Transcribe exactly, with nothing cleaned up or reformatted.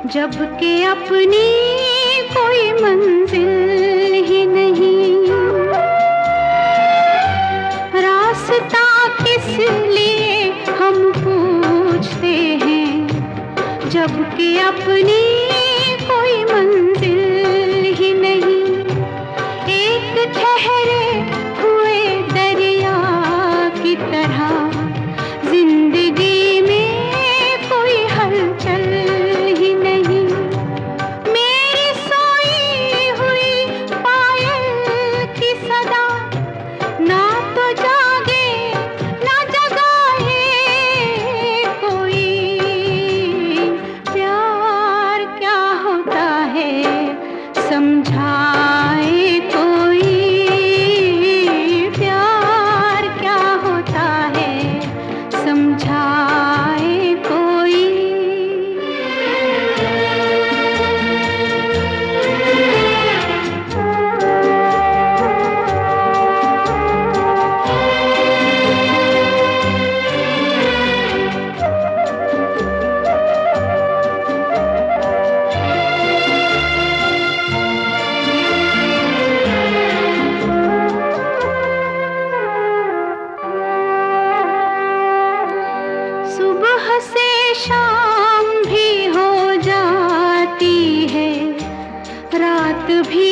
जब के अपनी कोई मंजिल ही नहीं, रास्ता किस लिए हम पूछते हैं, जब के अपनी कोई मंजिल ही नहीं। एक ठहरे हुए दरिया की तरह जिंदगी में कोई हलचल ही नहीं। मेरी सोई हुई पायल की सदा ना तो जागे ना जगाए कोई। प्यार क्या होता है समझाए कोई, प्यार क्या होता है समझाए कोई। सुबह से शाम भी हो जाती है, रात भी